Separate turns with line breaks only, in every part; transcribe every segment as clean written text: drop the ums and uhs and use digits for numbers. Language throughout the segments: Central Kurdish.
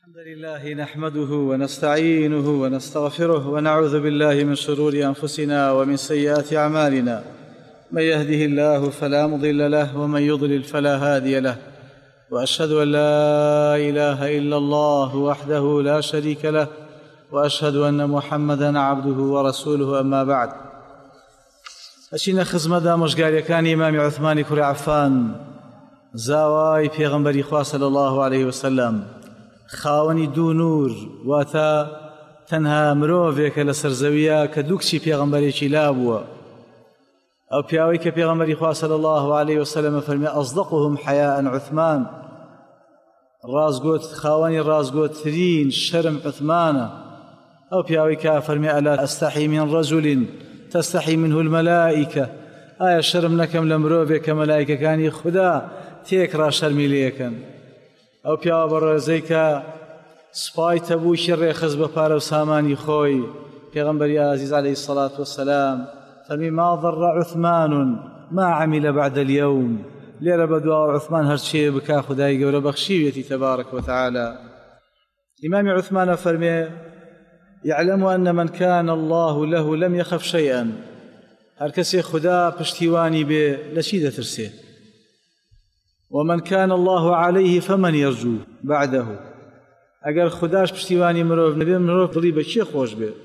الحمد لله نحمده ونستعينه ونستغفره ونعوذ بالله من شرور أنفسنا ومن سيئات أعمالنا. من يهده الله فلا مضل له ومن يضلل فلا هادي له، وأشهد أن لا إله إلا الله وحده لا شريك له، وأشهد أن محمدًا عبده ورسوله. أما بعد، أشين خزمدا مشغاريكان إمام عثمان كري عفان زاواي پیغمبري خوا صلى الله عليه وسلم، خاوني دو نور واتا تنها مروفيك لسرزوية كدوكشي پیغمبري لابوا أو بياويك پیغمبري خوا صلى الله عليه وسلم فرمي أصدقهم حياء عثمان، رازقوت خاوني رازقوت ترين شرم عثمان. أو بياويك فرمي ألا أستحي من رجل تستحي منه الملائكة، آية شرم نكم لمروفيك ملائكة كاني خدا تيكرا شرمي ليكن. أو بيا برزيك سباي تبو شر خزب بارو ساماني خوي پیغمبر عزيز عليه الصلاة والسلام فرمي ما ضر عثمان ما عمل بعد اليوم، ليرى بدعاء عثمان هرشي بكا خداي قول بخشيتي تبارك وتعالى. إمام عثمان فرمي يعلم أن من كان الله له لم يخف شيئا، هركسي خدا پشتیوانی به لشيدة ترسيه، ومن كان الله عليه فمن يرجو بعده. اگر خداش پشتیوانی مروف نبي مروف ضريبه شي خوش به.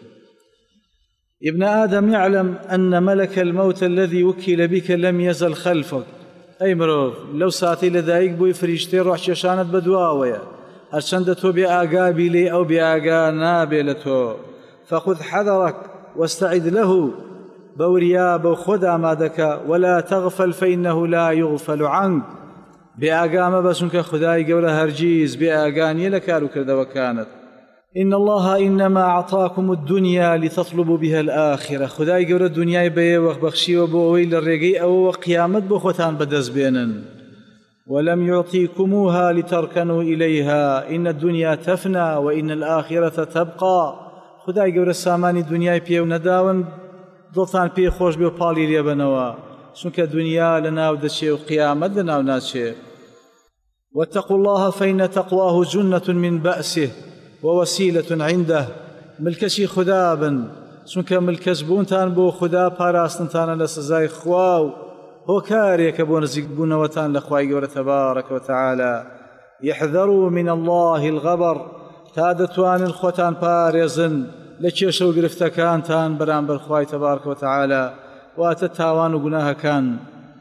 ابن آدم يعلم أن ملك الموت الذي وكل بك لم يزل خلفك. أي مروف لو ساعتي لدايق بوي فريشتي روح شاشانت بدواوية هرچند تو بآقا بلي أو بآقا نابلتو، فخذ حذرك واستعد له بوريا بوخدا مادك ولا تغفل فإنه لا يغفل عنك. بآقا ما بسنك خداي قوله هرجيز بآقاني لكارو كرد وكانت. إن الله إنما أعطاكم الدنيا لتطلبوا بها الآخرة. خداي قوله الدنيا بيه وخبخشي وبووي للرقي أو قيامت بخوتان بدز بينن، ولم يعطيكموها لتركنوا إليها. إن الدنيا تفنى وإن الآخرة تبقى. خداي قوله الساماني الدنيا بيه ونداون ضلتان بيه خوش بيه وبالي ليبنوا، سنك الدنيا لنا ودشي وقيامت لنا وناشي. واتقوا الله فإن تقواه جنة من بأسه ووسيلة عنده. ملكشي خدابا سنك ملكزبون تان بو خدا باراستن تان لسزاي خواو هو كاريك بو نزيقبون وتان لخواي قول تبارك وتعالى. يحذروا من الله الغبر، تادتوان الخوتان باريزن لكيشو قرفتكان تان بران بالخواي تبارك وتعالى واتتاوان قناها كان.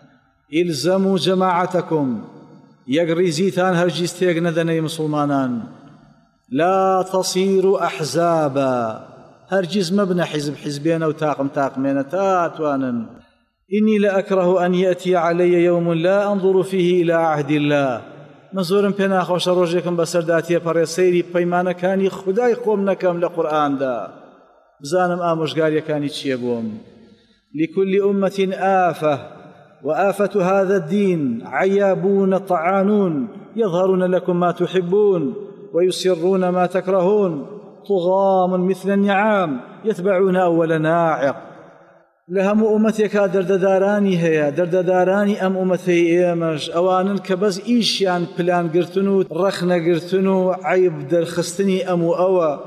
إلزموا جماعتكم، يقريزيتان هرجيستيق ندني مسلمانان، لا تصيروا أحزابا، هرجيز مبنى حزب حزبين أو تاقمين تاتوانا. إني لأكره أن يأتي علي يوم لا أنظر فيه إلى عهد الله. مزورم بينا خوش روجيكم بسرداتي بريسيري بيمانا كاني خداي قوم نكم لقرآن دا بزانم آموش قاريا كاني تشيبوم. لكل أمة آفة، وآفة هذا الدين عيابون طعانون يظهرون لكم ما تحبون ويسرون ما تكرهون، طغام مثل النعام يتبعون أول ناعق. لهم أمتك دردداراني هي دردداراني أم أمتي إيمش أوان كبز إيشيان بلان قرتنو رخنا قرتنو عيب درخستني أمو أوا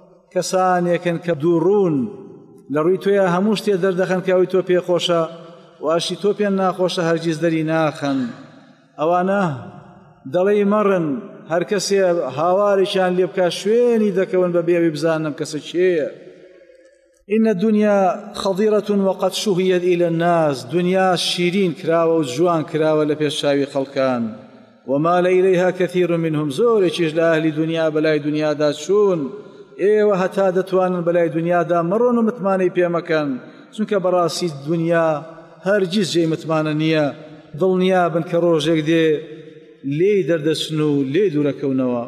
كسان يكن كبدورون لرويتو يا هموشتي دردخن كاويتو بي خوشا واشيتو بي ناخوشا هرجيز دري ناخن. أوانا دلي مرن هركسي هاوارشان ليبكا شويني دكون ببيبي بزانم كسشيه. إن الدنيا خضيرة وقد شهيت إلى الناس. دنيا شيرين كراوة وجوان كراوة لبيشاوي خلقان، ومال إليها كثير منهم. زوري چيج لأهل دنيا بلاي دنيا دا شون ايوه هتا دتوان بلاي دنيا دا مرون متماني بي مكان. سنك براسي الدنيا هرجيز جي متمانا نيا ظل نيابا كروجك دي لي دردسنو لي دوركونوا.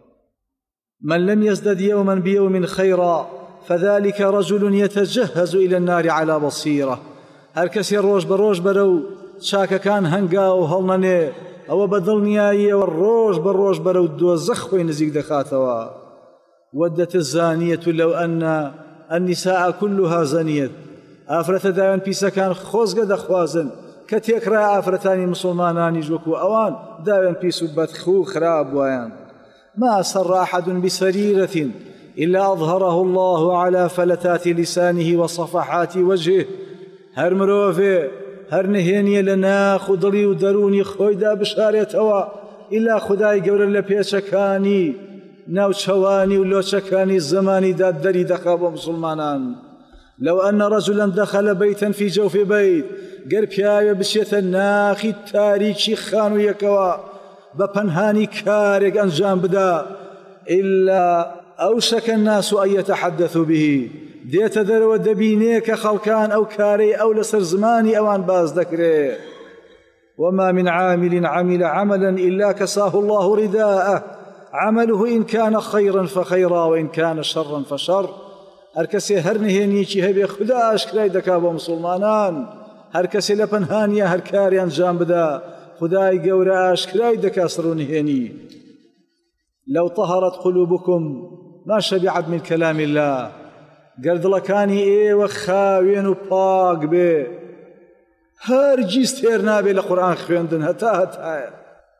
من لم يزدد يوما بيوم خيرا فذلك رجل يتجهز إلى النار على بصيرة. هركسي الروج بروج برو شاكا كان هنقا وهلنني أو بدل نيايي والروج بروج برو دوزخ وين نزيق دخاتوا. ودت الزانية لو أن النساء كلها زنيت. آفرت دايان بيسا كان خوزق دخوازن كتيكرا آفرتاني مسلماناني جوكو أوان دايان بيسو بدخو خراب ويان. ما سر أحد بسريرة إلا أظهره الله على فلتات لسانه وصفحات وجهه. هر مروفي هر نهێنیە لە ناخ و دڵی و دەرونی خۆیدا بشارێتەوە ئیلا خودای گەورە لە پێچەکانی ناوچەوانی و لۆچەکانی زمانیدا دەری دەخا بۆ مسلمانان. لو أن رجلا دخل بيتا في جوف بيت گەر پیاوێ بچێتە ناخی تاریکی خانوویەکەوە بە پەنهانی کارێک ئەنجام بدا إلا أوشك الناس أن يتحدثوا به، دێتە دەرەوە دەبینێ کە خەڵکان ئەو کارەی ئەو لەسەر زمانی ئەوان باز دەکرێ. وما من عامل عمل عملا إلا كساه الله رداءه عمله إن كان خيرا فخيرا وإن كان شرا فشر. هەر کەسێ هەر نهێنیەکی هەبێ خوددا ئاشکرای دەکا بۆ مسلمانان، هەر کەسێ لە پەنهانیە هەر کاری ئەنجام بدا خودای گەورە ئاشکرای دەکا سڕ و نهێنی. لو طهرت قلوبكم ما شبعت من كلام الله، گەردڵەکانی ئێوە خاوێن و پاک بێ هەرگیز تێر نابێ لە قورئان خوێندن هەتا.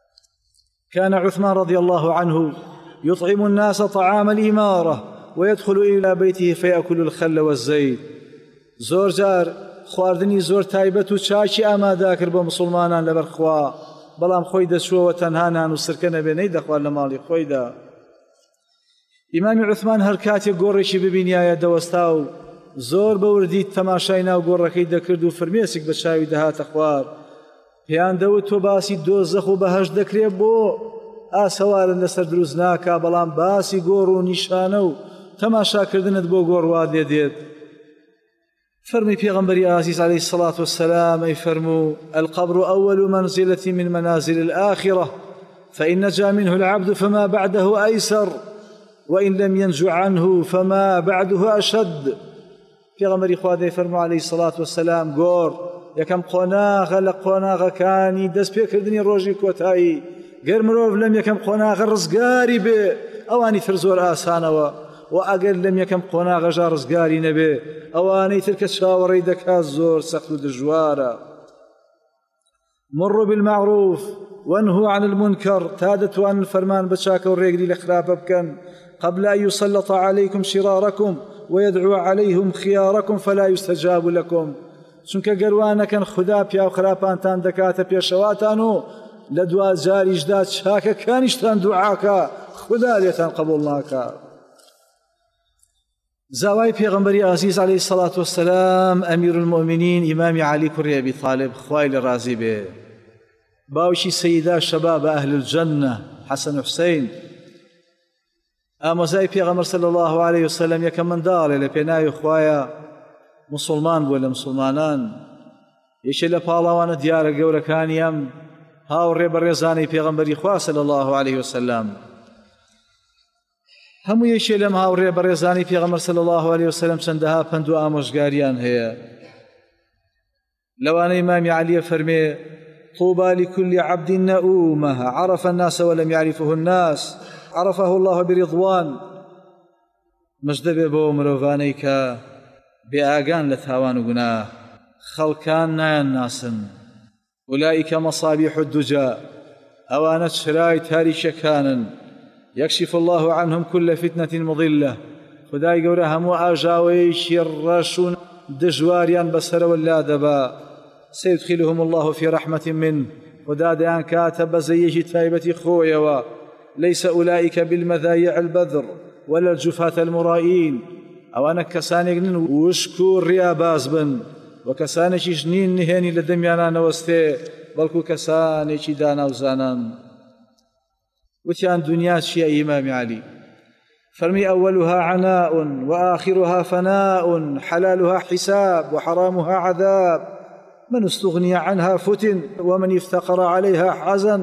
كان عثمان رضي الله عنه يطعم الناس طعام الإمارة ويدخل إلى بيته فيأكل الخل والزيت. زۆر جار خواردنی زۆر تایبەت و چاکی ئامادە کرد بۆ مسلمانان لەبەر خوا، بەڵام خۆی دەچووەوە تەنها نان و سرکە نەبێ نەیدەخوارد لە ماڵی خۆیدا. ئیمامی عوثمان هەر کاتێک گۆڕێکی ببینایە دەوەستا و زۆر بەوردی تەماشای ناو گۆڕەکەی دەکرد و فرمێسێک بە چاوی دەهاتە خوار. پێیان دەوت تۆ باسی دۆزەخ و بەهەشت دەکرێت بۆ ئاسەوارن لەسەر دروست ناکا، بەڵام باسی گۆڕ و نیشانە و تەماشاکردنت بۆ گۆڕوات لێ دێت. فرمي پیغمبری عزیز عليه الصلاة والسلام أي فرموا القبر أول منزلة من منازل الآخرة فإن نجا منه العبد فما بعده أيسر وإن لم ينج عنه فما بعده أشد. پیغمبری خوا دەی فرموا عليه الصلاة والسلام گۆڕ یەکەم قۆناغە لە قۆناغەکانی دەست پێکردنی ڕۆژی کۆتایی. گەر مرۆڤ لەم یەکەم قۆناغە ڕزگاری بێ ئەوانی تر زۆر ئاسانەوە، و ئەگەر لەم یەکەم قۆناغەژە ڕزگاری نەبێ ئەوانەی تر کە چاوەڕێی دەکات زۆر سەخت و دژوارە. مروا بالمعروف وانهوا عن المنكر تا دەتوانن فەرمان بە چاکە و ڕێگری لە خراپە بکەن قبل أن يسلط عليكم شراركم ويدعو عليهم خياركم فلا يستجاب لكم. چونکە گەروانەکەن خوددا پیا و خراپانتان دەکاتە پێشەواتان و لە دوا جاریشدا چاکەکانیشتان دوعاکە خوددا لێتان قبول ناکات. زاوای پیغمبری عزیز علیه الصلاة والسلام امیر المؤمنین امام علی کوڕی ئەبی طالب خوای لێ ڕازی بێ، باوکی سیدا شباب اهل الجنة حسن و حسین، ئامۆزای پێغەمبەر صلی الله عليه وسلم یەکەم منداڵێ لە پێناوی خوایە مسلمان بووە لە مسلمانان. یەکێ لە پاڵاوانە دیارە گەورەکانی ئەم هاوڕێ بە ڕێزانەی پێغەمبەری خوا صلی الله عليه وسلم. هەموو یەکێ لەم هاوڕێ بە ڕێزانی پێغەمبەر صلی الله عليه وسلم چەندەها پند و ئامۆژگاریان هەیە. لەوانە ئیمامی عەلیە فەرمێ طوبى لكل عبد نؤومة عرف الناس ولم يعرفه الناس عرفه الله برضوان. مژدە بێ بۆ مرۆڤانەی کە بێئاگان لە تاوان و گوناه خەڵکان نایان ناسن. أولئك مصابيح الدجى ئەوانە چرای تاریکەکانن. يكشف الله عنهم كل فتنة مضلة. خدای گەورە هەموو ئاژاوەیەکی ڕەش و دژواریان بەسەرەوە لا دەبا. سيدخلهم الله في رحمة منه. خدا دەیان کاتە بەزەیەکی تایبەتی خۆیەوە. ليس أولئك بالمذايع البذر ولا الجفاة المرائين. ئەوانە کەسانێک نن وشک و ڕیاباز بن و کەسانێکیش نین نهێنی لە دەمیانانەوەستێ، بەڵکو کەسانێکی داناوزانان. وتیان دنیا چیە ئیمامی عەلی؟ فەرمی أولها عناء وآخرها فناء حلالها حساب وحرامها عذاب من استغني عنها فتن ومن افتقر عليها حزن.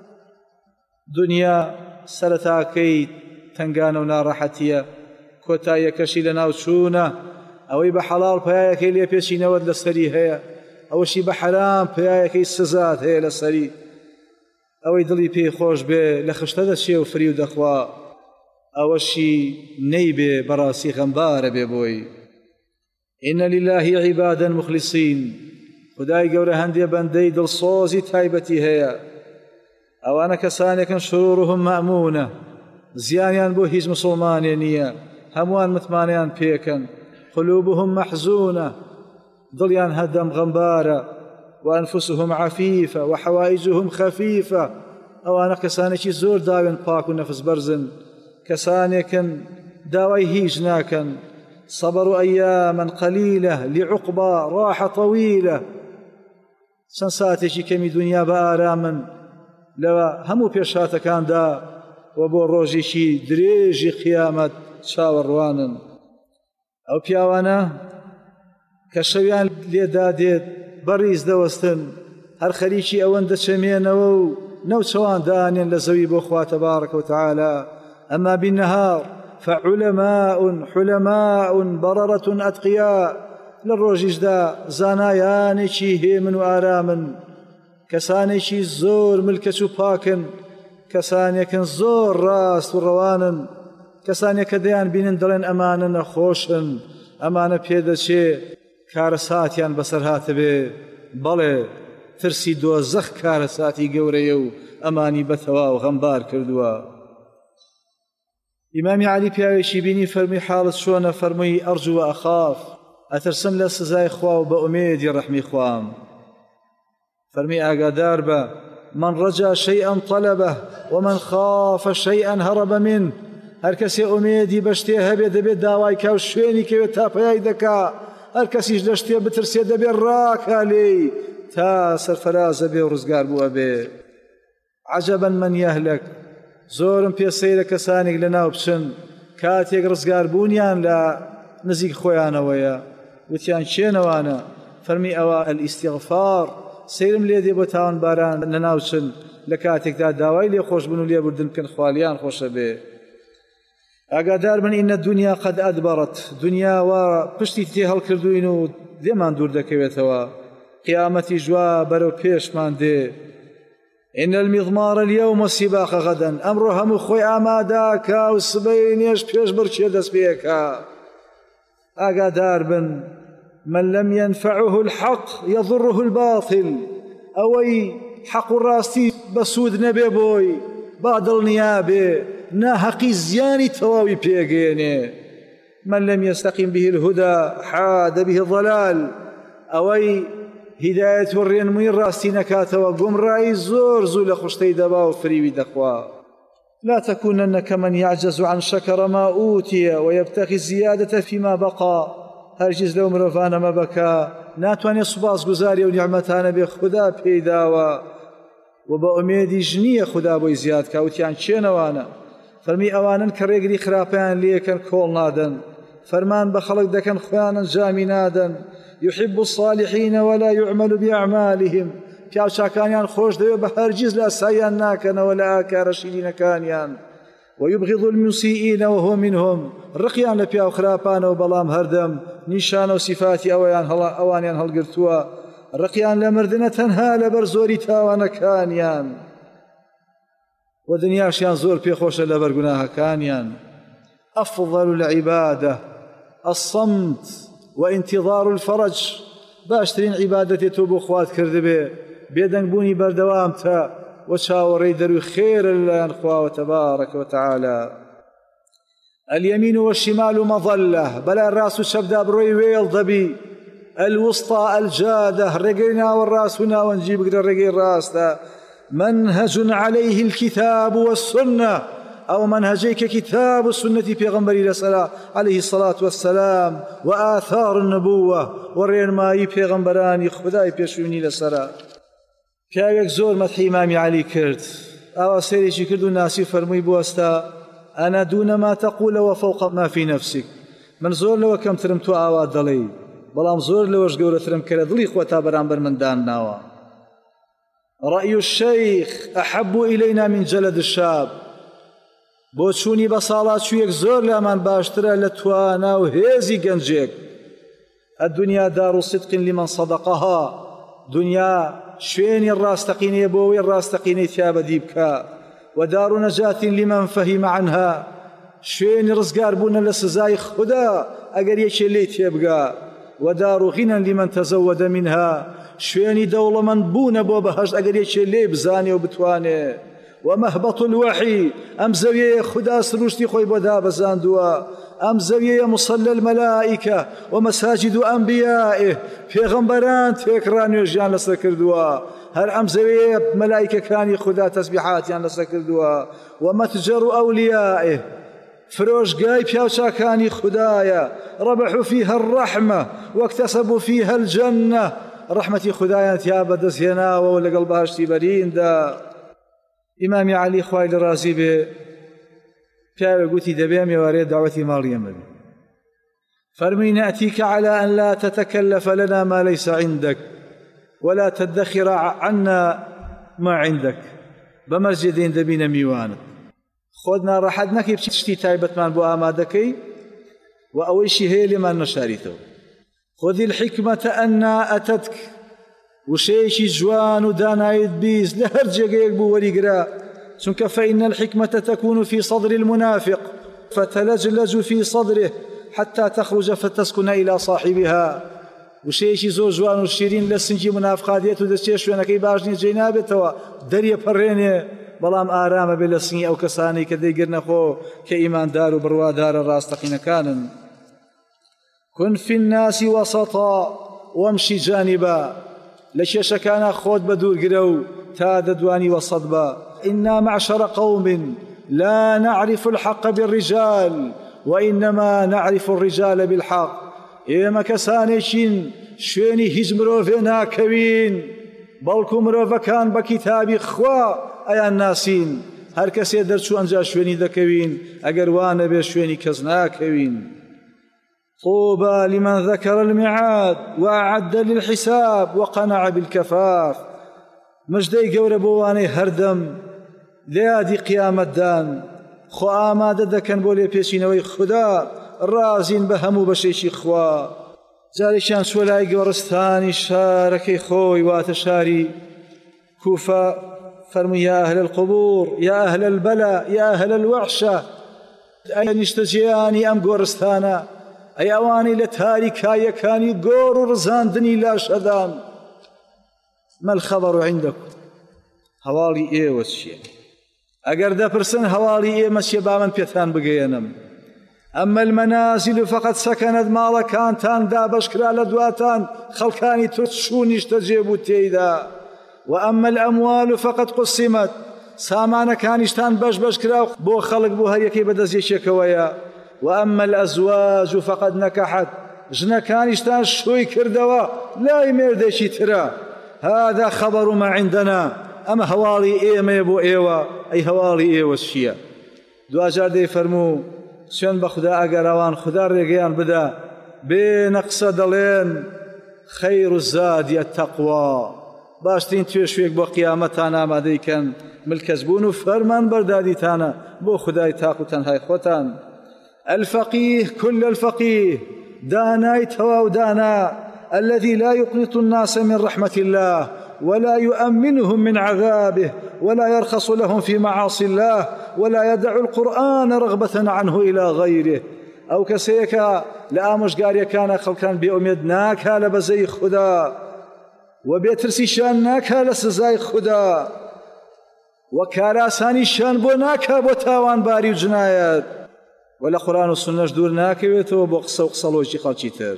دنیا سەرەتاکەی تەنگانە و ناڕەحەتیە، کۆتاییەکەشی لە ناو چوونە، ئەوەی بە حەڵاڵ پەیایەکەی لێ پێچینەوەت لەسەری هەیە، ئەوەشی بە حەرام پەیایەکەی سزات هەیە لەسەری. ئەوەی دڵی پێی خۆش بێ لە خشتە دەچێ و فری و دەخوا، ئەوەشی نەیبێ بەڕاستی غەمبارە بێ بۆی. إن لله عبادا مخلصين. خدای گەورە هەندێ بەندەی دڵسۆزی تایبەتی هەیە، ئەوانە کەسانێکن شرورهم مەأمونە، زیانیان بۆ هیچ مسلمانێ نییە، هەمووان متمانیان پێکەن. قلوبهم محزونة، دڵیان هەدەم غەمبارە، وأنفسهم عفيفة وحوائجهم خفيفة. ئەوانە کەسانێکی زۆر داوێن پاک و نەفس بەرزن، کەسانێکن داوای هیچ ناکەن. صبروا أياما قليلة لعقبى راحة طويلة. چەند ساتێکی کەمی دنیا بە ئارامن لەوە هەموو پێشهاتەکاندا و بۆ ڕۆژێکی درێژی قیامەت چاوەڕوانن. ئەو پیاوانە کە شەویان لێدا دێت بەڕیز دەوەستن، هەر خەریکی ئەوەن دەچەمێنەوە و نەوچەوان دانێن لە زەوی بۆ خوا تەبارەکە وتەعالا. ئەما بالنهار فعلماء حلماء بررة أتقياء. لە ڕۆژیشدا زانایانێکی هێمن و ئارامن، کەسانێکی زۆر ملکەچ و پاکن، کەسانێکن زۆر ڕاست و ڕەوانن، کەسانێک کە دەیان بینن دەڵێن ئەمانە نەخۆشن، ئەمانە پێدەچێ کارە ساتیان بەسەر هاتەبێ. بەڵێ ترسی دۆزەخ کارە ساتی گەورەیە و ئەمانی بەتەواو غەمبار کردووە. ئیمامی عەلی پیاوێکی بینی فەرمی حاڵت چۆنە؟ فەرمووی ئەرجو و ئەخاف، ئەترسم لە سزای خوا و بە ئومێدی ڕەحمی خوام. فەرمی ئاگادار بە من ڕەجا شەیئەن طەلەبە ومن خاف شەیئەن هەرەبە من. هەر کەسێ ئومێدی بە شتێ هەبێ دەبێت داوای کاو شوێنی کەوێت تا پەیای دەکا، هەر کەسیش لە شتێ بترسێ دەبێت ڕاکا لێی تا سەرفەرازە بێ و ڕزگار بووە بێ. عەجەبەن من یەهلەک، زۆرم پێ سەیرە کەسانێک لەناو بچن کاتێک ڕزگار بوونیان لە نزیک خۆیانەوەیە. وتیان چێنەوانە؟ فەرمی ئەوە ئەلیستیغفار. سەیرم لێ دێ بۆ تاوانباران لەناو چن لە کاتێکدا داوای لێخۆشبوون و لێبوردن بکەن خوالیان خۆشە بێ. ئاگادار بن ئینە دنیا قەد ئەدبەڕت، دنیا وا پشتی تێ هەڵکردوین و دێمان دوور دەکەوێتەوە، قیامەتی جوا بەرەو پێشمان دێ. إن المضمار اليوم والسباق غدا. أمر هم خوي آماداكا والسبينيش بيش برشي دس بيكا. أقادار بن من لم ينفعه الحق يضره الباطل. أوي حق الراستي بسود نبي بوي بعد النيابة ناحقي زياني تواوي بيقيني. من لم يستقيم به الهدى حاد به الضلال. أوي هداية ورين من راستي نكاتا وقم رأي زور زول خشتي دبا وفريوي دخوا. لا تكونن كمن يعجز عن شكر ما أوتي ويبتغي الزيادة فيما بقى. هرجز لو مرفانا ما بكى ناتواني صباص گزاري ونعمتانا بخدا بيداوا وبأميدي جنية خدا بوي زياد كاوتيان چينوانا. فرمي أوانا كريقري خرابيان ليكن كول نادن، فرمان بخلق دكن خوانا جامي نادن. يحب الصالحين ولا يعمل بأعمالهم. پیاو چاکانیان خۆش دەوێ بە هەرگیز لە ئاساییان ناکەنەوە لە ئاکارەشیرینەکانیان. ويبغض المسيئين وهو منهم. ڕقیان لە پیاو خراپانەوە بەڵام هەردەم نیشانە و سیفاتی ئەوانیان هەڵگرتووە. ڕقیان لە مردنە تەنها لەبەر زۆری تاوانەکانیان و دنیاشیان زۆر پێخۆشە لەبەر گوناهەکانیان. أفضل العبادة الصمت وانتظار الفرج. باشترین عیبادەتی تۆ بۆ خوات کردبێ بێدەنگبوونی بەردەوام تا و چاوەڕێی دەروی خێرە لەلایەن خواوە تەبارەکە وتەعالا. اليمين والشمال مظلة. بەلای ڕاست و چەپدا بڕۆی وێڵ دەبی. الوسطى الجادة. ڕێگەی ناوەڕاست و ناوەنجی بگرە ڕێگەی ڕاستە. منهج عليه الكتاب والسنة. أو منهجيك كتاب السنة بيغمبري لسلا عليه الصلاة والسلام وآثار النبوة ورين ماي بيغمبراني خداي بيشوني لسلا. پیاوێک زۆر مەدحی ئیمامی عەلی کرد، ئاوا سەیرێکی کرد و ناسی فەرمووی بوەستا أنا دون ما تقول وفوق ما في نفسك. من زۆر لەوە کەمترم تۆ ئاوا دەڵێی، بەڵام زۆر لەوەش گەورەترم کە لە دڵی خۆ تا بەرامبەر من دانناوە. رأي الشيخ أحب إلينا من جلد الشاب. بۆ چوونی بە ساڵاتچوویەک زۆر لامان باشترە لە توانا و هێزی گەنجێک. الدنيا دار صدق لمن صدقها. دنیا شوێنی ڕاستەقینەیە بۆ ئەوەی ڕاستەقینەی تیا بەدی بکە. ودار نجاة لمن فهم عنها. شوێنی ڕزگاربوونە لە سزای خوددا ئەگەر یەکێ لێی تێبگا. ودار غنى لمن تزود منها. شوێنی دەوڵەمەند بوونە بۆ بەهەشت ئەگەر یەکێ لێ بزانێ و بتوانێ. ومهبط الوحي أم زوية خدا سروشتي خوي بدا بزاندوا أم زوية مصلى الملائكة ومساجد أنبيائه في غنبران تكران يجيان لسكردوا هل أم زوية ملائكة كان خدا تسبيحات يعني لسكردوا ومتجر أوليائه فروش قاي بيوشا كان خدايا ربحوا فيها الرحمة واكتسبوا فيها الجنة رحمة خدايا تيابا دزينا ولا قلبها اشتبرين دا إمام علي خوالي رازي به پیاوێ گوتی دەبێ مێوارەیە داوەتی ماڵیەمە بێ فەرمی نأتيك على أن لا تتكلف لنا ما ليس عندك ولا تدخر عنا ما عندك بەمەرجێ دێن دەبینە میوانت خۆت ناڕەحەت نەکەی شتی تایبەتمان بۆ ئامادەکەی و ئەوەیشی هەیە لێمان نەشاریتەوە خذ الحكمة أنا أتتك وشيشي جوان ودانايت بيز لهر جيجيك بو وريقرا سنك فإن الحكمة تكون في صدر المنافق فتلجلج في صدره حتى تخرج فتسكن إلى صاحبها وشيشي زور جوان والشيرين لسنجي منافقات ودستيش وانكي باجني جينابتوا دريا بريني بلام آرام بلسني أو كساني كدي قرنخو كإيمان دار وبروا دار الراستقين كان كن في الناس وسطا وامشي جانبا لشيش كان خود بدور قرو تاد دواني وصدبا إنا معشر قوم لا نعرف الحق بالرجال وإنما نعرف الرجال بالحق إما كسانيشين شويني هزمروفينا كوين بلكو مروفكان بكتاب خوا أي الناسين هر كسي درشو أنجا شويني ذكوين أقر وانا بشويني كزنا كوين طوبى لمن ذكر الميعاد وأعد للحساب وقنع بالكفاف مجدي قور بواني هردم ليادي قيامة دان خو آمادة دكن بولي بيشينوي خدا رازين بهمو بشيشي خوا جاريشان سولاي قورستاني شاركي خوي واتشاري كوفة فرموا يا أهل القبور يا أهل البلاء يا أهل الوحشة أين اشتجياني أم قورستانا أي أواني لتاريكا يكاني قور رزاندني لا شدان ما الخبر عندك هوالي إيه وشي أقر دا برسن هوالي إيه مشي بامن بيتان بقينم أما المنازل فقد سكنت مالكان تان دا بشكرا لدواتان خلقاني ترشون يشتجيبوا تيدا وأما الأموال فقد قسمت سامانا كان يشتان بشكرا بو خلق بو هريكي بدزي شكويا وأما الأزواج فقد نكحت جنا كان يشتان شوي كردوا لا يمردشي ترى هذا خبر ما عندنا أما هوالي إيه ما يبو إيوة أي هوالي إيه والشيء دواجار دي فرمو سيون بخدا أقروان خدا رقيان بدا بنقص دلين خير الزاد التقوى باشتين توشويك بو قيامتانا ما دي كان ملكزبون فرمان بردادي تانا بو خداي تاقو تنهاي خوتان الفقيه كل الفقيه داناي تواو دانا الذي لا يقنط الناس من رحمة الله ولا يؤمنهم من عذابه ولا يرخص لهم في معاصي الله ولا يدع القرآن رغبة عنه إلى غيره أو كسيكا لآمش قاريا كان خلقان بأميد ناكا لبزي خدا وبيترسي شان ناكا لسزاي خدا وكاراساني شان بو ناكا بو تاوان باري وجنايات ولا قرآن والسنة دور ناكويتو بقصة وقصلوشي خالشيتر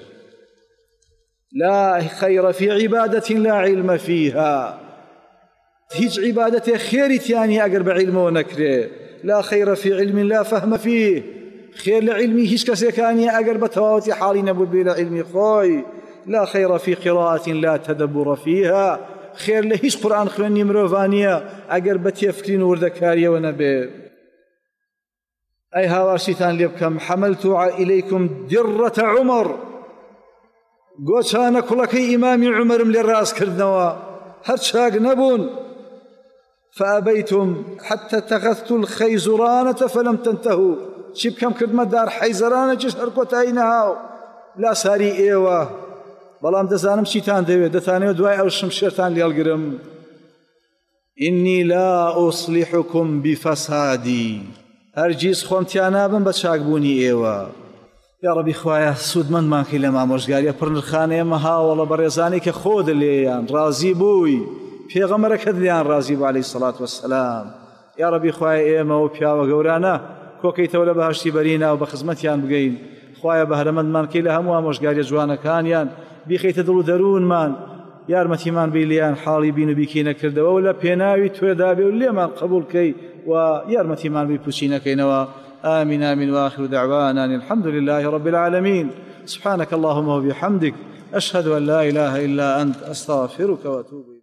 لا خير في عبادة لا علم فيها هيج عبادة خير تاني أقرب علم ونكره لا خير في علم لا فهم فيه خير لعلمي هيج كسيكاني أقرب تواوتي حالي نبو بلا علمي خوي لا خير في قراءة لا تدبر فيها خير لهيج قرآن خواني مروفانيا أقرب تيفكرين وردكاريا ونبي أي هواشتان لبكم حملت إليكم درة عمر قوشانا كلكي إمامي عمر من الراس كردنوا هرشاق نبون فأبيتم حتى اتخذت الخيزرانة فلم تنتهوا شب كم كردما دار حيزرانة جشهر كوتاينها لا ساري إيوه بلام دزانم شيطان ديوه دتاني ودواي أو الشمشيرتان ليالقرم إني لا أصلحكم بفسادي هرجيز خومتيانا بن بتشاق بوني إيوه يا ربي خوايا سود من ماكي لما مشغاليا برنخانه مها ولا بريزاني كخود اللي رازي بوي في غمرك اللي رازي بو عليه الصلاة والسلام یا رەبی خوایە ئێمە و پیاوە گەورانە کۆکەیتەوە لە بەهەشتی بەرینە و بە خزمەتیان بگەین. خوایە بەهرەمەندمان کەی لە هەموو ئامۆژگاریە جوانەکانیان بیخەیتە دڵ و دەروونمان، یارمەتیمان بی لیان حاڵی بین و بیکی نەکردەوە و لە پێناوی توێدا بێ و لێمان قبول کەی و یارمەتیمان بی پوچی نەکەینەوە. آمين آمين وآخر دعوانا الحمد لله رب العالمين. سبحانك اللهم وبحمدك أشهد أن لا إله إلا أنت أستغفرك وأتوب إليك.